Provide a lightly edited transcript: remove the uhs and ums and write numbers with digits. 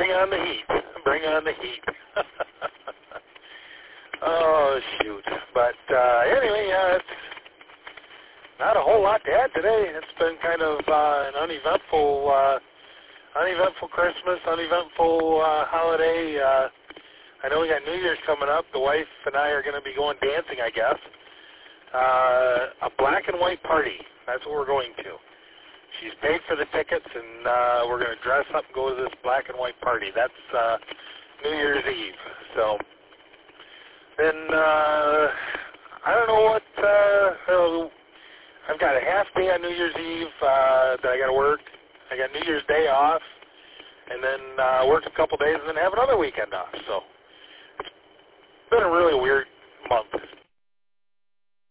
Bring on the heat. Bring on the heat. Oh, shoot. But anyway, it's not a whole lot to add today. It's been kind of an uneventful Christmas, uneventful holiday. I know we got New Year's coming up. The wife and I are going to be going dancing, I guess. A black and white party. That's what we're going to. She's paid for the tickets, and we're going to dress up and go to this black and white party. That's New Year's Eve. So then I don't know what. I've got a half day on New Year's Eve that I got to work. I got New Year's Day off, and then work a couple days, and then have another weekend off. So it's been a really weird month.